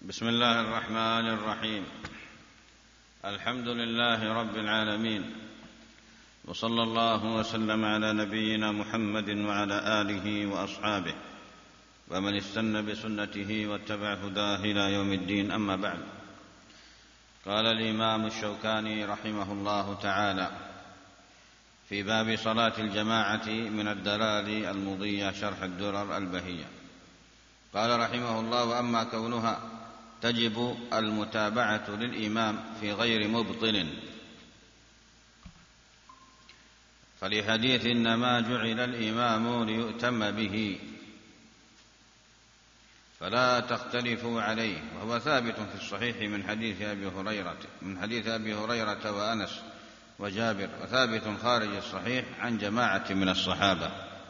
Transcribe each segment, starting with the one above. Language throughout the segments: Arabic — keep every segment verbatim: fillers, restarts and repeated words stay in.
بسم الله الرحمن الرحيم. الحمد لله رب العالمين، وصلى الله وسلم على نبينا محمد وعلى آله وأصحابه ومن استنى بسنته واتبع هداه إلى يوم الدين. أما بعد، قال الإمام الشوكاني رحمه الله تعالى في باب صلاة الجماعة من الدلال المضية شرح الدرر البهية، قال رحمه الله: وأما كونها تجب المتابعة للإمام في غير مبطل فلحديث إنما جعل الإمام ليؤتم به فلا تختلفوا عليه، وهو ثابت في الصحيح من حديث أبي هريرة من حديث أبي هريرة وأنس وجابر، وثابت خارج الصحيح عن جماعة من الصحابة.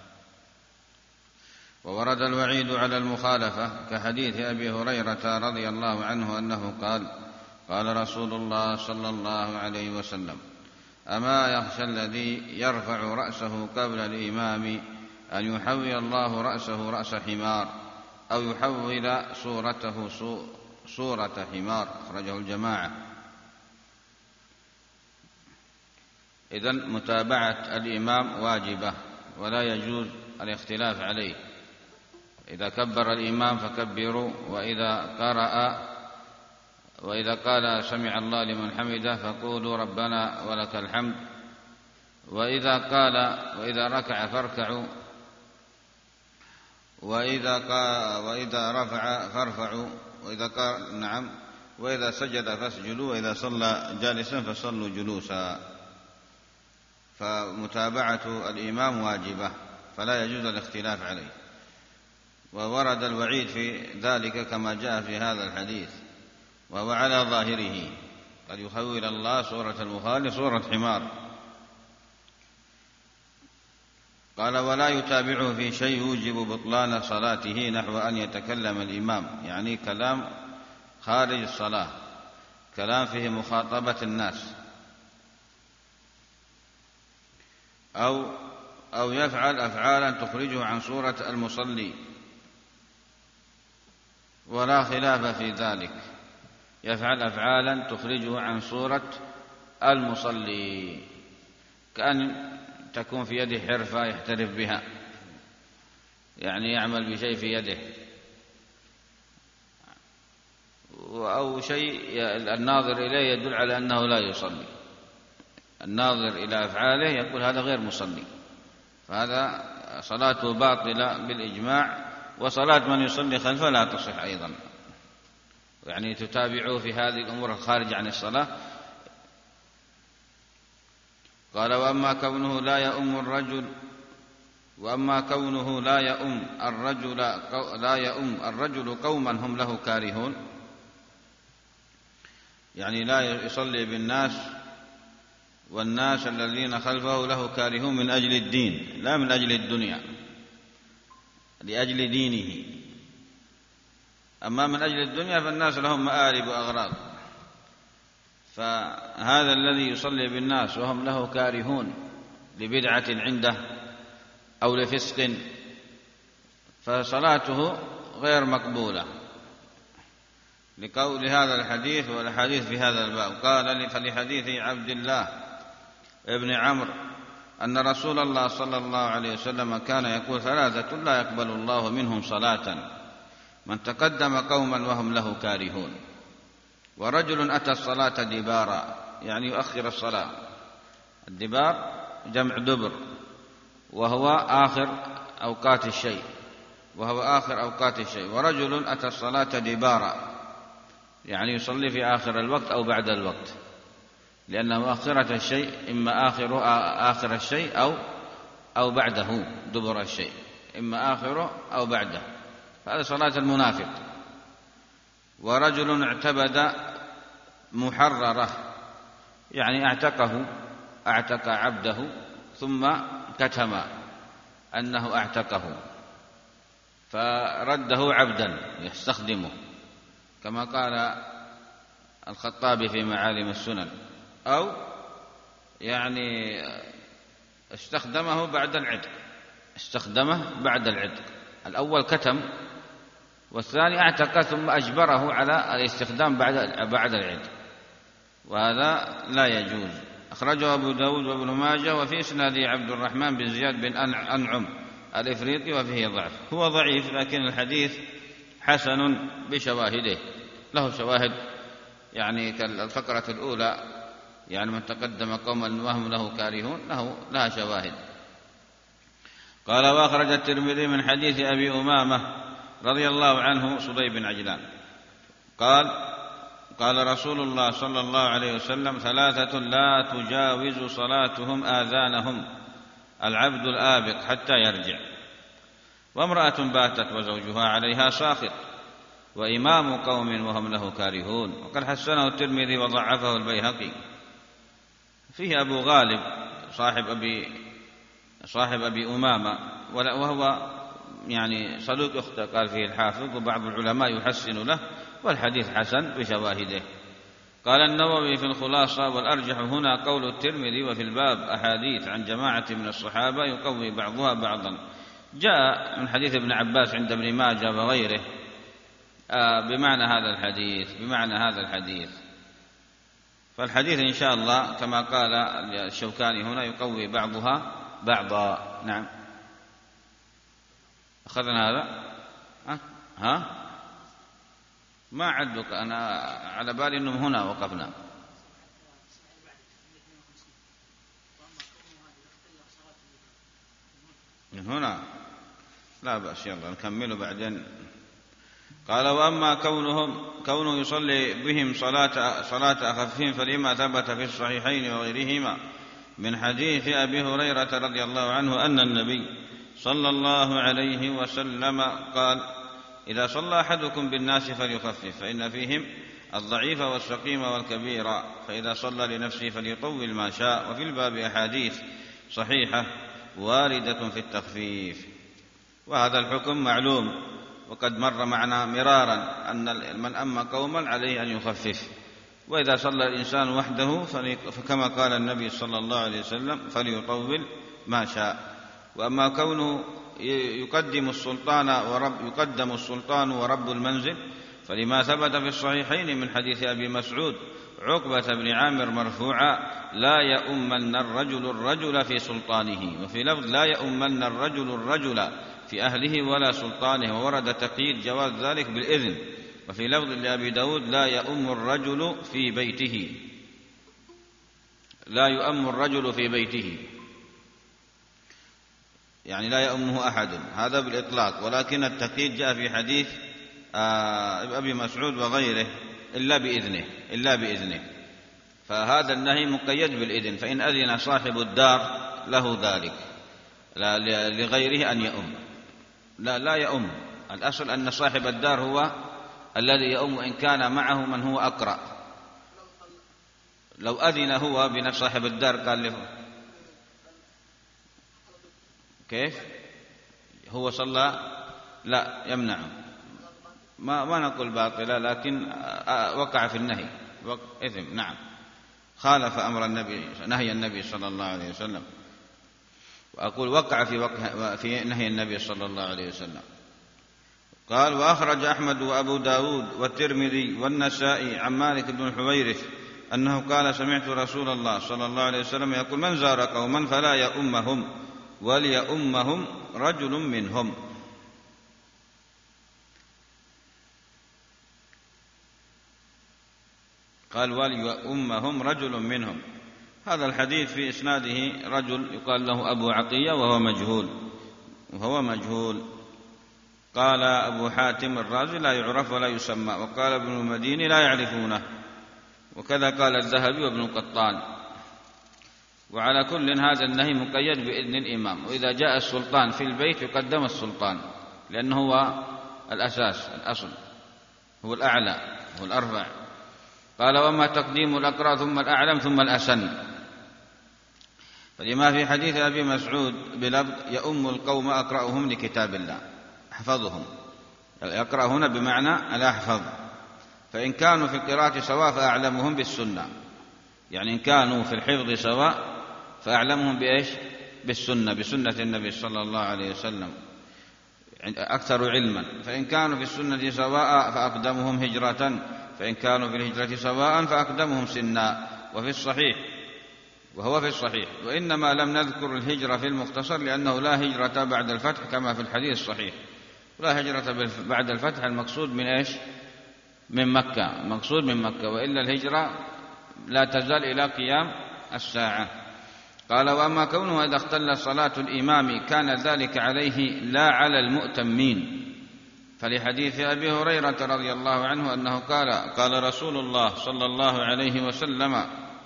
وورد الوعيد على المخالفة كحديث أبي هريرة رضي الله عنه أنه قال: قال رسول الله صلى الله عليه وسلم: أما يخشى الذي يرفع رأسه قبل الإمام أن يحول الله رأسه رأس حمار أو يحول صورته صورة حمار. أخرجه الجماعة. إذن متابعة الإمام واجبة ولا يجوز الاختلاف عليه. إذا كبر الإمام فكبروا، وإذا قرأ وإذا قال سمع الله لمن حمده فقولوا ربنا ولك الحمد، وإذا قال وإذا ركع فاركعوا، وإذا قال وإذا رفع فارفعوا، وإذا قال نعم وإذا سجد فاسجدوا، وإذا صلى جالسا فصلوا جلوسا. فمتابعة الإمام واجبة فلا يجوز الاختلاف عليه. وورد الوعيد في ذلك كما جاء في هذا الحديث، وهو على ظاهره: قد يحول الله صورة المخالف صورة حمار. قال: ولا يتابعه في شيء يوجب بطلان صلاته، نحو أن يتكلم الإمام، يعني كلام خارج الصلاة، كلام فيه مخاطبة الناس، أو أو يفعل أفعالا تخرجه عن صورة المصلي، ولا خلاف في ذلك. يفعل أفعالا تخرجه عن صورة المصلي، كأن تكون في يده حرفة يحترف بها، يعني يعمل بشيء في يده، أو شيء الناظر إليه يدل على أنه لا يصلي. الناظر إلى أفعاله يقول هذا غير مصلي، فهذا صلاته باطلة بالإجماع، وصلاة من يصلي خلفه لا تصح أيضا. يعني تتابعوه في هذه الأمور الخارجة عن الصلاة. قال: وأما كونه لا يؤم الرجل وأما كونه لا يؤم الرجل لا يؤم الرجل قوما هم له كارهون، يعني لا يصلي بالناس والناس الذين خلفه له كارهون من أجل الدين لا من أجل الدنيا، لأجل دينه. أما من أجل الدنيا فالناس لهم مآرب وأغراض، فهذا الذي يصلي بالناس وهم له كارهون لبدعة عنده أو لفسق فصلاته غير مقبولة، لقول هذا الحديث والحديث في هذا الباب. قال: فلحديث عبد الله ابن عمرو أن رسول الله صلى الله عليه وسلم كان يقول: ثلاثة لا يقبل الله منهم صلاة: من تقدم قوما وهم له كارهون، ورجل أتى الصلاة دبارا، يعني يؤخر الصلاة. الدبار جمع دبر، وهو آخر أوقات الشيء وهو آخر أوقات الشيء ورجل أتى الصلاة دبارا، يعني يصلي في آخر الوقت أو بعد الوقت، لأن مؤخرة الشيء إما آخر آخر الشيء أو أو بعده، دبر الشيء إما آخره أو بعده، هذا صلاة المنافق. ورجل اعتبد محررة، يعني اعتقه اعتق عبده ثم كتم أنه اعتقه فرده عبدا يستخدمه، كما قال الخطابي في معالم السنن، أو يعني استخدمه بعد العتق استخدمه بعد العتق الأول كتم والثاني اعتق ثم أجبره على الاستخدام بعد بعد العيد، وهذا لا يجوز. أخرجه أبو داود وابن ماجه، وفي إسناده عبد الرحمن بن زياد بن أنعم الإفريقي وفيه ضعف. هو ضعيف لكن الحديث حسن بشواهده، له شواهد يعني كالفقرة الأولى، يعني من تقدم قوما وهم له كارهون، له لها شواهد. قال: وأخرج الترمذي من حديث أبي أمامة رضي الله عنه صدي بن عجلان قال: قال رسول الله صلى الله عليه وسلم: ثلاثة لا تجاوز صلاتهم آذانهم: العبد الآبق حتى يرجع، وامرأة باتت وزوجها عليها ساخط، وإمام قوم وهم له كارهون. وقد حسنه الترمذي وضعفه البيهقي. فيه أبو غالب صاحب أبي صاحب أبي أمامة، وهو يعني صدوق يخطئ قال فيه الحافظ، وبعض العلماء يحسن له، والحديث حسن بشواهده. قال النووي في الخلاصة: والأرجح هنا قول الترمذي، وفي الباب أحاديث عن جماعة من الصحابة يقوي بعضها بعضا. جاء من حديث ابن عباس عند ابن ماجه وغيره بمعنى هذا الحديث بمعنى هذا الحديث فالحديث إن شاء الله كما قال الشوكاني هنا يقوي بعضها بعضا. نعم. أخذنا هذا. ها, ها؟ ما عدك أنا على بالي أنهم هنا وقفنا. من هنا لا بأس، يلا نكمل بعدين. قال: وأما كونهم كونه يصلي بهم صلاة صلاة أخفهم فلما ثبت في الصحيحين وغيرهما من حديث أبي هريرة رضي الله عنه أن النبي صلى الله عليه وسلم قال: إذا صلى أحدكم بالناس فليخفف، فإن فيهم الضعيف والسقيم والكبير، فإذا صلى لنفسه فليطول ما شاء. وفي الباب أحاديث صحيحة واردة في التخفيف، وهذا الحكم معلوم، وقد مر معنا مرارا أن من أما قوما عليه أن يخفف، وإذا صلى الإنسان وحده فكما قال النبي صلى الله عليه وسلم: فليطول ما شاء. وأما كونه يقدم السلطان ورب يقدم السلطان ورب المنزل فلما ثبت في الصحيحين من حديث أبي مسعود عقبة بن عامر مرفوعا: لا يؤمن الرجل الرجل في سلطانه، وفي لفظ: لا يؤمن الرجل الرجل في أهله ولا سلطانه، وورد تقييد جواز ذلك بالإذن. وفي لفظ لأبي داود: لا يؤم الرجل في بيته لا يؤم الرجل في بيته يعني لا يؤمه أحد، هذا بالإطلاق. ولكن التقييد جاء في حديث أبي مسعود وغيره: إلا بإذنه إلا بإذنه فهذا النهي مقيد بالإذن، فإن أذن صاحب الدار له ذلك، لا لغيره أن يؤم. لا لا يؤم، الأصل أن صاحب الدار هو الذي يؤم، إن كان معه من هو أقرأ. لو أذن هو بنفس صاحب الدار قال له كيف هو صلى، لا يمنعه. ما ما نقول باطلة، لكن وقع في النهي إثم. نعم، خالف أمر النبي نهي النبي صلى الله عليه وسلم، وأقول وقع في وقع في نهي النبي صلى الله عليه وسلم. قال: وأخرج أحمد وأبو داود والترمذي والنسائي عن مالك بن الحويرث أنه قال: سمعت رسول الله صلى الله عليه وسلم يقول: من زار قوما فلا يؤمهم وليؤمهم رجل منهم. قال: وليؤمهم رجل منهم. هذا الحديث في إسناده رجل يقال له أبو عطية وهو مجهول وهو مجهول قال أبو حاتم الرازي: لا يعرف ولا يسمى. وقال ابن المديني: لا يعرفونه. وكذا قال الذهبي وابن القطان. وعلى كل هذا النهي مقيد بإذن الإمام، وإذا جاء السلطان في البيت يقدم السلطان، لأنه هو الأساس الأصل، هو الأعلى هو الأرفع. قال: وما تقديم الأقرأ ثم الأعلم ثم الأسن، فلما في حديث أبي مسعود بلفظ: يؤم القوم أقرأهم لكتاب الله أحفظهم. يقرأ هنا بمعنى الأحفظ، فإن كانوا في القراءة سواء فأعلمهم بالسنة، يعني إن كانوا في الحفظ سواء فأعلمهم بإيش؟ بالسنة، بسنة النبي صلى الله عليه وسلم. أكثر علما، فإن كانوا في السنة سواء فأقدمهم هجرة، فإن كانوا في الهجرة سواء فأقدمهم سنا. وفي الصحيح وهو في الصحيح وإنما لم نذكر الهجرة في المختصر لأنه لا هجرة بعد الفتح كما في الحديث الصحيح. لا هجرة بعد الفتح المقصود من إيش؟ من مكة، المقصود من مكة، وإلا الهجرة لا تزال إلى قيام الساعة. قال: وأما كونه إذا اختل صلاة الإمام كان ذلك عليه لا على المؤتمين، فلحديث أبي هريرة رضي الله عنه أنه قال: قال رسول الله صلى الله عليه وسلم: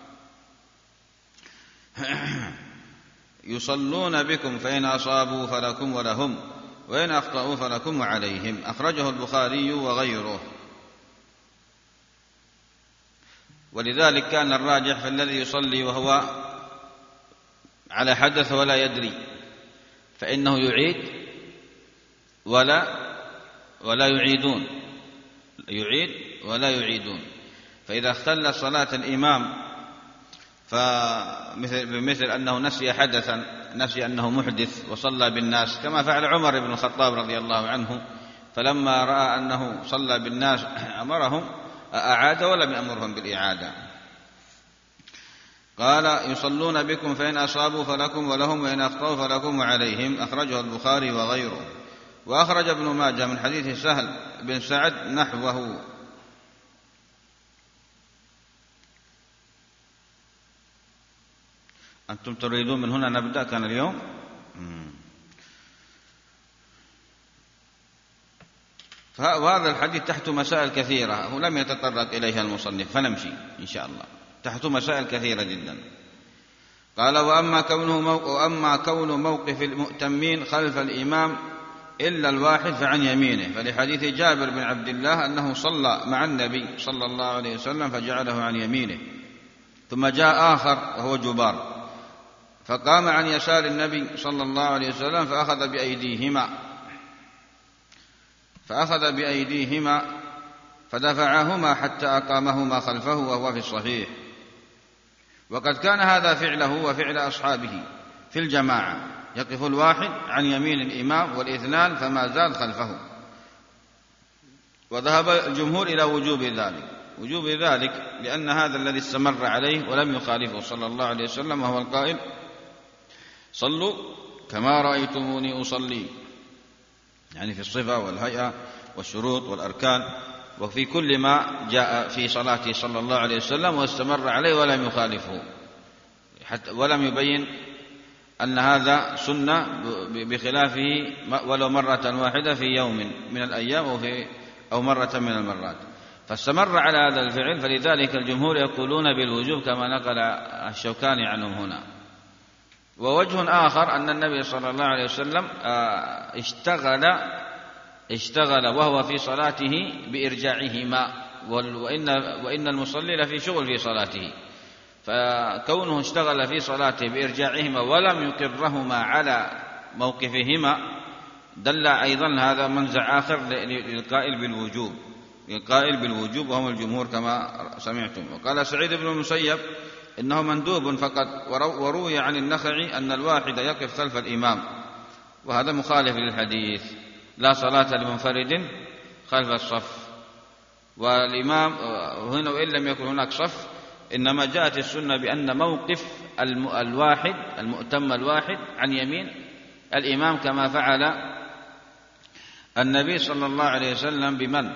يصلون بكم فإن أصابوا فلكم ولهم، وإن أخطأوا فلكم وعليهم. أخرجه البخاري وغيره. ولذلك كان الراجح في الذي يصلي وهو على حدث ولا يدري فإنه يعيد ولا ولا يعيدون يعيد ولا يعيدون. فإذا اختل صلاة الإمام فمثل بمثل أنه نسي حدثا، نسي أنه محدث وصلى بالناس، كما فعل عمر بن الخطاب رضي الله عنه، فلما رأى أنه صلى بالناس أمرهم أعاد ولم يأمرهم بالإعادة. قال: يصلون بكم فإن أصابوا فلكم ولهم، وإن أخطأوا فلكم وعليهم. أخرجه البخاري وغيره. وأخرج ابن ماجه من حديث سهل بن سعد نحوه. أنتم تريدون من هنا نبدأ كان اليوم؟ فهذا الحديث تحت مسائل كثيرة ولم يتطرق إليها المصنف، فنمشي إن شاء الله. تحت مسائل كثيرة جدا. قال: وأما كونه موقف, وأما كون موقف المؤتمين خلف الإمام إلا الواحد فعن يمينه، فلحديث جابر بن عبد الله أنه صلى مع النبي صلى الله عليه وسلم فجعله عن يمينه، ثم جاء آخر وهو جبار فقام عن يسار النبي صلى الله عليه وسلم فأخذ بأيديهما فأخذ بأيديهما فدفعهما حتى أقامهما خلفه، وهو في الصحيح. وقد كان هذا فعله وفعل أصحابه في الجماعة، يقف الواحد عن يمين الإمام والاثنان فما زاد خلفه. وذهب الجمهور إلى وجوب ذلك وجوب ذلك لأن هذا الذي استمر عليه ولم يخالفه صلى الله عليه وسلم، وهو القائل: صلوا كما رأيتموني أصلي، يعني في الصفة والهيئة والشروط والأركان وفي كل ما جاء في صلاته صلى الله عليه وسلم واستمر عليه ولم يخالفه، حتى ولم يبين أن هذا سنة بخلافه ولو مرة واحدة في يوم من الأيام أو, في أو مرة من المرات، فاستمر على هذا الفعل. فلذلك الجمهور يقولون بالوجوب كما نقل الشوكاني عنهم هنا. ووجه آخر أن النبي صلى الله عليه وسلم اشتغل اشتغل وهو في صلاته بإرجاعهما، وإن, وإن المصلي لفي شغل في صلاته، فكونه اشتغل في صلاته بإرجاعهما ولم يقرهما على موقفهما دل أيضا هذا منزع آخر للقائل بالوجوب للقائل بالوجوب وهم الجمهور كما سمعتم. وقال سعيد بن المسيب إنه مندوب فقط، وروي عن النخعي أن الواحد يقف خلف الإمام، وهذا مخالف للحديث: لا صلاة لمنفرد خلف الصف. والإمام هنا وإن لم يكن هناك صف إنما جاءت السنة بأن موقف الواحد المؤتم الواحد عن يمين الإمام، كما فعل النبي صلى الله عليه وسلم بمن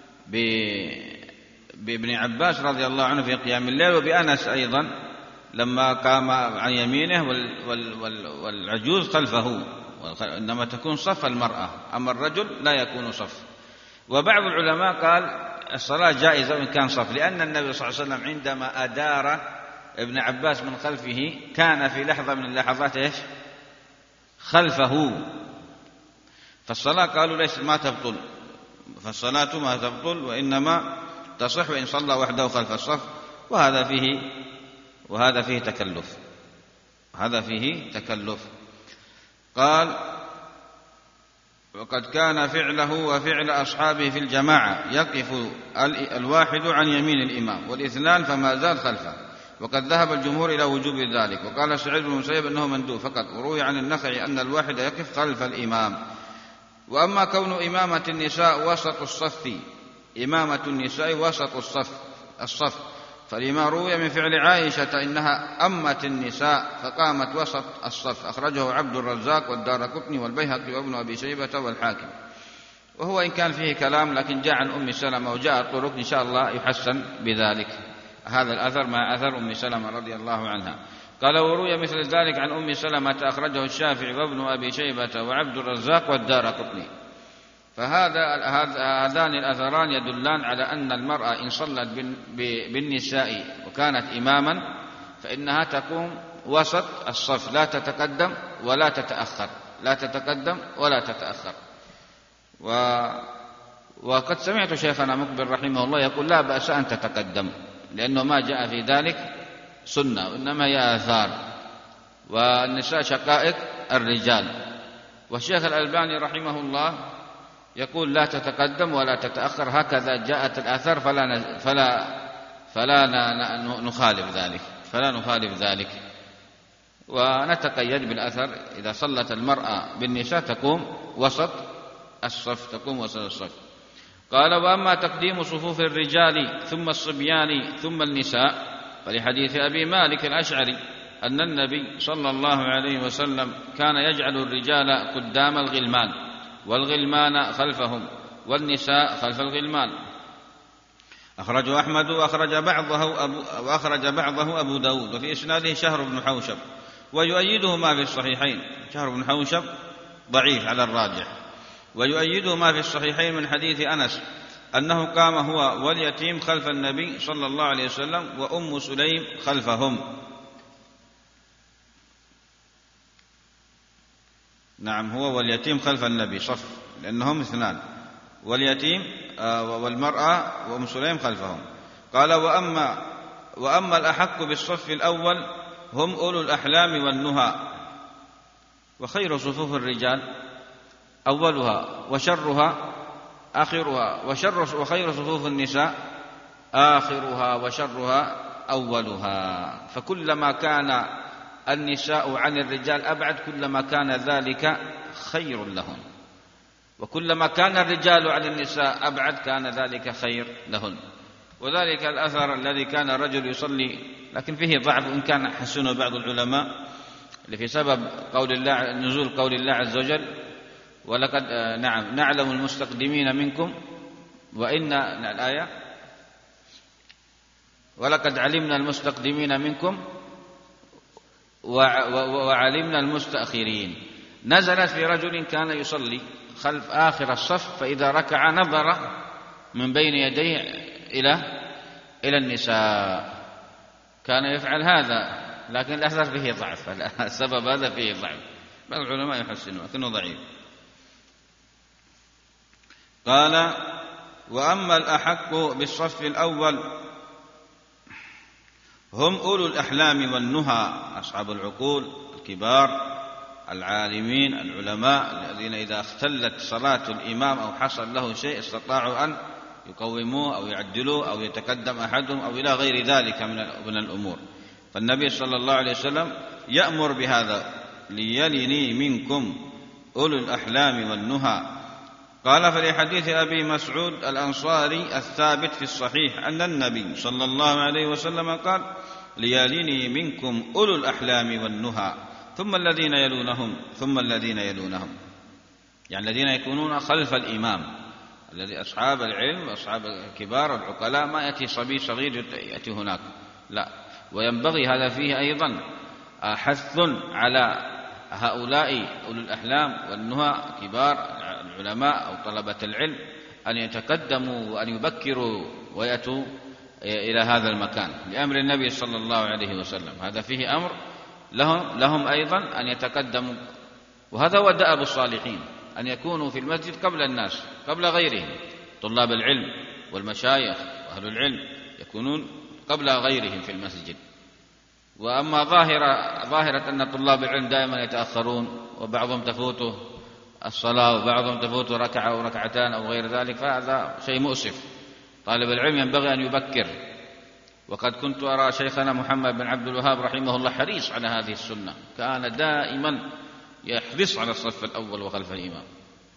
بابن عباس رضي الله عنه في قيام الليل، وبأنس أيضا لما قام عن يمينه والعجوز خلفه، إنما تكون صف المرأة، أما الرجل لا يكون صف. وبعض العلماء قال الصلاة جائزة وإن كان صف، لأن النبي صلى الله عليه وسلم عندما أدار ابن عباس من خلفه كان في لحظة من اللحظات إيش؟ خلفه، فالصلاة قالوا ليس ما تبطل، فالصلاة ما تبطل وإنما تصح وإن صلى وحده خلف الصف، وهذا فيه وهذا فيه تكلف هذا فيه تكلف. قال: وقد كان فعله وفعل أصحابه في الجماعة يقف الواحد عن يمين الإمام والاثنان فما زال خلفه، وقد ذهب الجمهور إلى وجوب ذلك. وقال سعيد بن المسيب أنه مندوب فقط، وروي عن النخعي أن الواحد يقف خلف الإمام. وأما كون إمامة النساء وسط الصف إمامة النساء وسط الصف الصف فلما روي من فعل عائشة إنها أمت النساء فقامت وسط الصف، أخرجه عبد الرزاق والدارقطني والبيهقي وابن أبي شيبة والحاكم. وهو إن كان فيه كلام لكن جاء عن أم سلمة وجاء الطرق إن شاء الله يحسن بذلك هذا الأثر مع أثر أم سلمة رضي الله عنها. قال وروي مثل ذلك عن أم سلمة أخرجه الشافعي وابن أبي شيبة وعبد الرزاق والدارقطني. فهذا هذان الأثران يدلان على أن المرأة إن صلت بالنساء وكانت إماما فإنها تقوم وسط الصف لا تتقدم ولا تتأخر لا تتقدم ولا تتأخر. و وقد سمعت شيخنا مقبل رحمه الله يقول لا بأس أن تتقدم لأنه ما جاء في ذلك سنة وإنما هي آثار، والنساء شقائق الرجال. والشيخ الألباني رحمه الله يقول لا تتقدم ولا تتأخر، هكذا جاءت الآثار فلا فلا فلا نخالف ذلك فلا نخالف ذلك ونتقيد بالأثر. إذا صلت المرأة بالنساء تقوم وسط الصف تقوم وسط الصف. قال وأما تقديم صفوف الرجال ثم الصبيان ثم النساء فلحديث أبي مالك الأشعري أن النبي صلى الله عليه وسلم كان يجعل الرجال قدام الغلمان والغلمان خلفهم والنساء خلف الغلمان. أخرجه أحمد وأخرج بعضه أبو, وأخرج بعضه أبو داود وفي إسناده شهر بن حوشب ويؤيده ما في الصحيحين. شهر بن حوشب ضعيف على الراجح، ويؤيده ما في الصحيحين من حديث أنس أنه قام هو واليتيم خلف النبي صلى الله عليه وسلم وأم سليم خلفهم. نعم هو واليتيم خلف النبي صف لأنهم اثنان، واليتيم والمرأة وأم سليم خلفهم. قال وأما, وأما الأحق بالصف الأول هم أولو الأحلام والنهى، وخير صفوف الرجال أولها وشرها آخرها، وشر وخير صفوف النساء آخرها وشرها أولها. فكلما كان النساء عن الرجال أبعد كلما كان ذلك خير لهن، وكلما كان الرجال عن النساء أبعد كان ذلك خير لهن. وذلك الأثر الذي كان رجل يصلي لكن فيه ضعف إن كان حسنه بعض العلماء اللي في سبب قول الله نزول قول الله عز وجل ولقد نعم نعلم المستقدمين منكم وإن الآية ولقد علمنا المستقدمين منكم وعلمنا المستأخرين. نزلت في رجل كان يصلي خلف آخر الصف فإذا ركع نظر من بين يديه إلى إلى النساء، كان يفعل هذا لكن الأثر فيه ضعف، السبب هذا فيه ضعف، بعض العلماء يحسنه لكنه ضعيف. قال وأما الأحق بالصف الأول هم أولو الأحلام والنهى، أصحاب العقول الكبار العالمين العلماء الذين إذا اختلت صلاة الإمام أو حصل له شيء استطاعوا أن يقوموه أو يعدلوه أو يتقدم أحدهم أو إلى غير ذلك من الأمور. فالنبي صلى الله عليه وسلم يأمر بهذا ليلني منكم أولو الأحلام والنهى. قال فلحديث أبي مسعود الأنصاري الثابت في الصحيح أن النبي صلى الله عليه وسلم قال ليلني منكم أولو الأحلام والنهى ثم الذين يلونهم ثم الذين يلونهم، يعني الذين يكونون خلف الإمام الذي أصحاب العلم أصحاب الكبار العقلاء، ما يأتي صبي صغير يأتي هناك لا. وينبغي هذا فيه أيضا حث على هؤلاء أولو الأحلام والنهى كبار العلماء أو طلبة العلم أن يتقدموا وأن يبكروا ويأتوا إلى هذا المكان لأمر النبي صلى الله عليه وسلم. هذا فيه أمر لهم, لهم أيضا أن يتقدموا، وهذا هو دأب الصالحين أن يكونوا في المسجد قبل الناس قبل غيرهم. طلاب العلم والمشايخ وأهل العلم يكونون قبل غيرهم في المسجد. وأما ظاهرة, ظاهرة أن طلاب العلم دائما يتأخرون وبعضهم تفوته الصلاة وبعضهم تفوته ركعة أو ركعتان أو غير ذلك، فهذا شيء مؤسف. طالب العلم ينبغي أن يبكر. وقد كنت أرى شيخنا محمد بن عبد الوهاب رحمه الله حريص على هذه السنة، كان دائما يحرص على الصف الأول وخلف الإمام.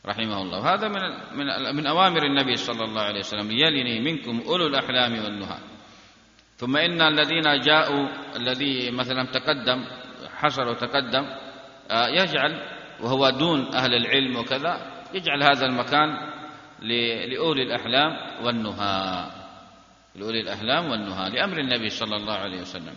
رحمه الله. هذا من من من أوامر النبي صلى الله عليه وسلم: يلني منكم أولو الأحلام والنهى. ثم إن الذين جاءوا الذي مثلا تقدم حصل وتقدم يجعل وهو دون أهل العلم وكذا يجعل هذا المكان لأولي الأحلام والنهى، لأولي الأحلام والنهى لأمر النبي صلى الله عليه وسلم.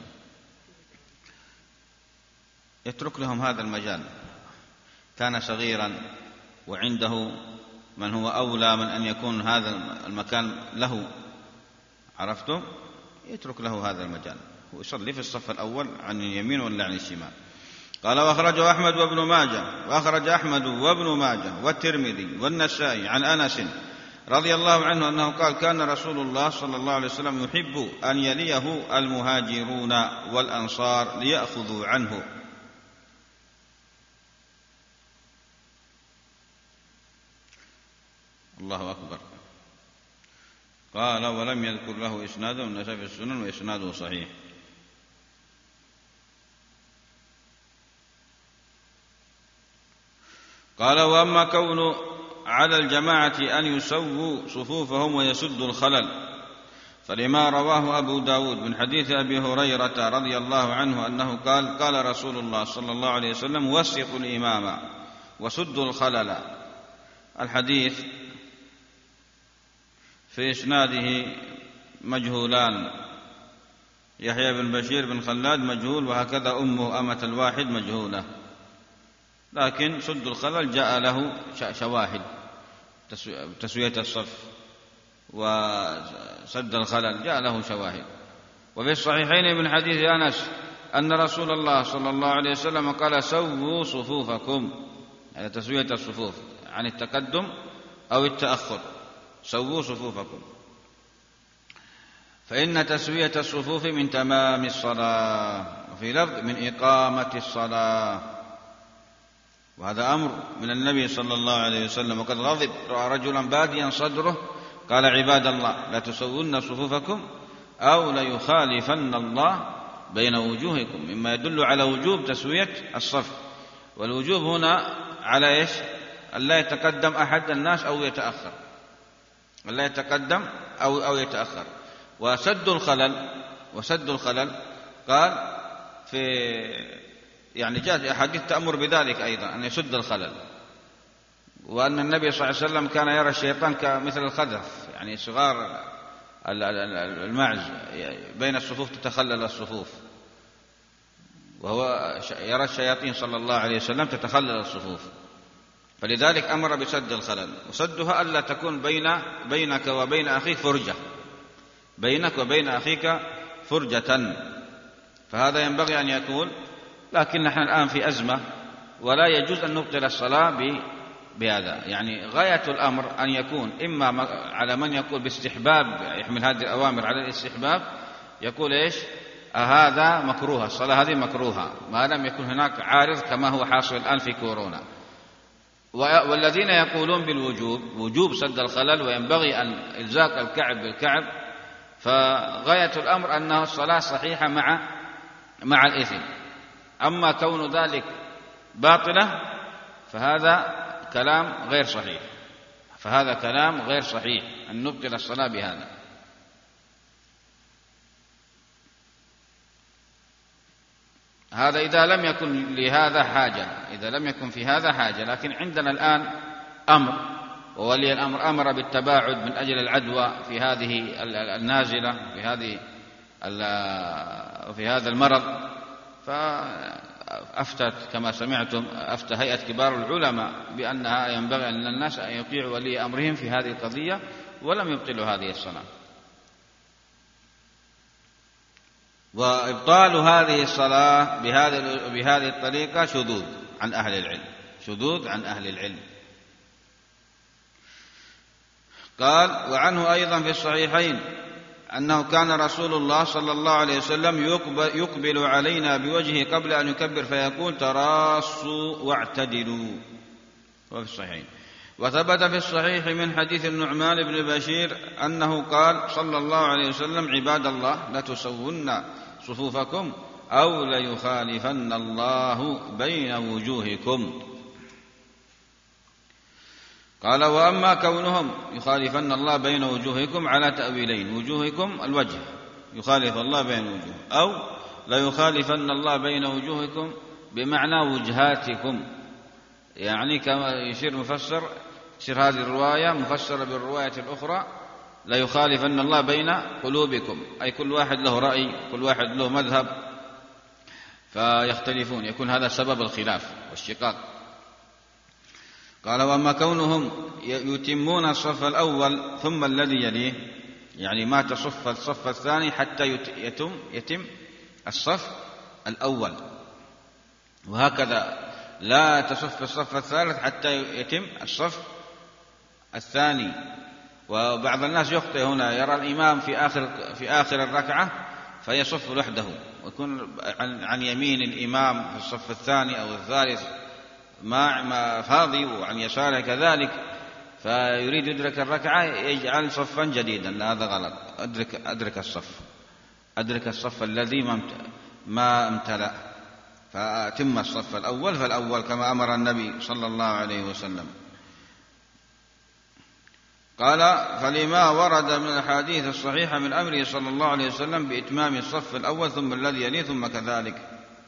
يترك لهم هذا المجال. كان صغيرا وعنده من هو أولى من أن يكون هذا المكان له، عرفتم؟ يترك له هذا المجال ويصلي في الصف الأول عن اليمين ولا عن الشمال. قال: وأخرجه أحمد وابن ماجه، وأخرج أحمد وابن ماجه والترمذي والنسائي عن أنس رضي الله عنه أنه قال: كان رسول الله صلى الله عليه وسلم يحب أن يليه المهاجرون والأنصار ليأخذوا عنه. الله أكبر. قال: ولم يذكر له إسناده من في السنن وإسناده صحيح. قال: وأما كون على الجماعة أن يسووا صفوفهم ويسدوا الخلل فلما رواه أبو داود من حديث أبي هريرة رضي الله عنه أنه قال: قال رسول الله صلى الله عليه وسلم: وسطوا الإمام وسدوا الخلل. الحديث في إسناده مجهولان: يحيى بن بشير بن خلاد مجهول، وهكذا أمه أمة الواحد مجهولة، لكن سد الخلل جاء له شواهد: تسوية الصف وسد الخلل جاء له شواهد. وفي الصحيحين من حديث أنس أن رسول الله صلى الله عليه وسلم قال: سووا صفوفكم، يعني تسوية الصفوف عن التقدم أو التأخر، سووا صفوفكم، فإن تسوية الصفوف من تمام الصلاة، وفي لفظ من إقامة الصلاة. وهذا أمر من النبي صلى الله عليه وسلم. وقد غضب، رأى رجلا باديا صدره قال: عباد الله لا تسوون صفوفكم أو ليخالفن الله بين وجوهكم، مما يدل على وجوب تسوية الصف. والوجوب هنا على إيش؟ ألا يتقدم أحد الناس أو يتأخر، ألا يتقدم أو أو يتأخر. وسد الخلل، وسد الخلل قال في يعني جاءت أحاديث تأمر بذلك أيضا، أن يسد الخلل، وأن النبي صلى الله عليه وسلم كان يرى الشيطان كمثل الخذف، يعني صغار المعز بين الصفوف تتخلل الصفوف، وهو يرى الشياطين صلى الله عليه وسلم تتخلل الصفوف، فلذلك أمر بسد الخلل. وسدها ألا تكون بين بينك وبين أخيك فرجة، بينك وبين أخيك فرجة، فهذا ينبغي أن يكون. لكن نحن الآن في أزمة ولا يجوز أن نبطل الصلاة بهذا، يعني غاية الأمر أن يكون إما على من يقول باستحباب، يحمل هذه الأوامر على الاستحباب، يقول إيش؟ هذا مكروه، الصلاة هذه مكروهة ما لم يكن هناك عارض كما هو حاصل الآن في كورونا. والذين يقولون بالوجوب، وجوب سد الخلل وينبغي أن إلزاق الكعب بالكعب، فغاية الأمر أنه الصلاة صحيحة مع مع الإثم. أما كون ذلك باطلة فهذا كلام غير صحيح، فهذا كلام غير صحيح أن نبطل الصلاة بهذا. هذا إذا لم يكن لهذا حاجة، إذا لم يكن في هذا حاجة. لكن عندنا الآن أمر، وولي الأمر أمر بالتباعد من أجل العدوى في هذه النازلة، في هذه في هذا المرض، فأفتت كما سمعتم أفتى هيئة كبار العلماء بأنها ينبغي أن الناس أن يطيعوا ولي أمرهم في هذه القضية، ولم يبطلوا هذه الصلاة. وإبطال هذه الصلاة بهذه بهذه الطريقة شذوذ عن أهل العلم، شذوذ عن أهل العلم. قال: وعنه أيضا في الصحيحين أنه كان رسول الله صلى الله عليه وسلم يقبل علينا بوجهه قبل أن يكبر فيقول: تراصوا واعتدلوا. وفي الصحيحين. وثبت في الصحيح من حديث النعمان بن بشير أنه قال صلى الله عليه وسلم: عباد الله لا تسون صفوفكم أو ليخالفن الله بين وجوهكم. قال وأما كونهم يخالفن الله بين وجوهكم على تأويلين: وجوهكم الوجه يخالف الله بين وجوه، أو لا يخالفن الله بين وجوهكم بمعنى وجهاتكم، يعني كما يشير مفسر يصير هذه الرواية مفسرة بالرواية الأخرى: لا يخالفن الله بين قلوبكم، أي كل واحد له رأي، كل واحد له مذهب، فيختلفون، يكون هذا سبب الخلاف والشقاق. قال وأما كونهم يتمون الصف الأول ثم الذي يليه، يعني ما تصف الصف الثاني حتى يتم يتم الصف الأول، وهكذا لا تصف الصف الثالث حتى يتم الصف الثاني. وبعض الناس يخطئ هنا، يرى الإمام في آخر في آخر الركعة فيصف وحده، ويكون عن يمين الإمام في الصف الثاني أو الثالث ما فاضي، وعن يساره كذلك، فيريد يدرك الركعة يجعل صفا جديدا. لا، هذا غلط. أدرك أدرك الصف أدرك الصف الذي ما امتلأ، فأتم الصف الأول فالأول كما أمر النبي صلى الله عليه وسلم. قال فلما ورد من الأحاديث الصحيحة من أمره صلى الله عليه وسلم بإتمام الصف الأول ثم الذي يليه ثم كذلك.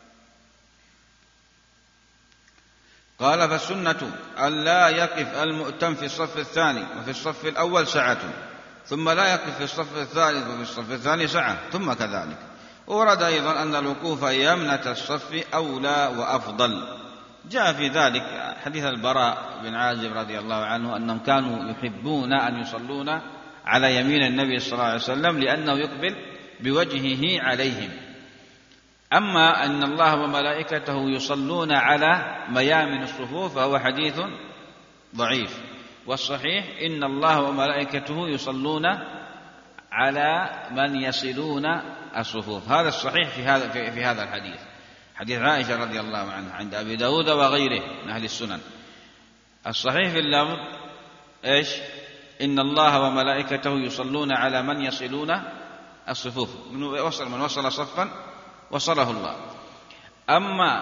قال فالسنة أن لا يقف المؤتم في الصف الثاني وفي الصف الأول سعة، ثم لا يقف في الصف الثالث وفي الصف الثاني سعة ثم كذلك. ورد أيضا أن الوقوف يمنة الصف أولى وأفضل. جاء في ذلك حديث البراء بن عازب رضي الله عنه أنهم كانوا يحبون أن يصلون على يمين النبي صلى الله عليه وسلم لأنه يقبل بوجهه عليهم. أما أن الله وملائكته يصلون على ميامن الصفوف فهو حديث ضعيف، والصحيح إن الله وملائكته يصلون على من يصلون الصفوف. هذا الصحيح في هذا في هذا الحديث، حديث عائشة رضي الله عنها عند أبي داود وغيره من أهل السنن. الصحيح في اللفظ إيش؟ إن الله وملائكته يصلون على من يصلون الصفوف، من وصل من وصل صفا وصله الله. أما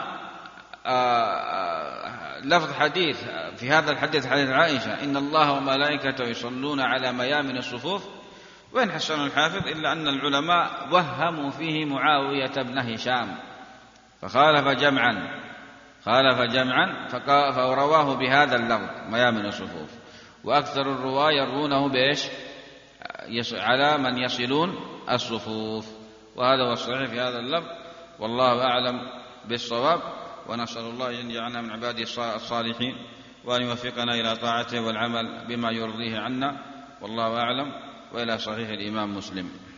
لفظ حديث في هذا الحديث حديث عائشة إن الله وملائكته يصلون على ميامن الصفوف، وإن حسن الحافظ إلا أن العلماء وهموا فيه معاوية بن هشام فخالف جمعا خالف جمعا فرواه بهذا اللفظ ميامن الصفوف، وأكثر الرواة يروونه بإيش؟ على من يصلون الصفوف، وهذا هو الصحيح في هذا اللفظ، والله أعلم بالصواب. ونسأل الله أن يجعلنا من عباده الصالحين وأن يوفقنا إلى طاعته والعمل بما يرضيه عنا، والله أعلم. وإلى صحيح الإمام مسلم.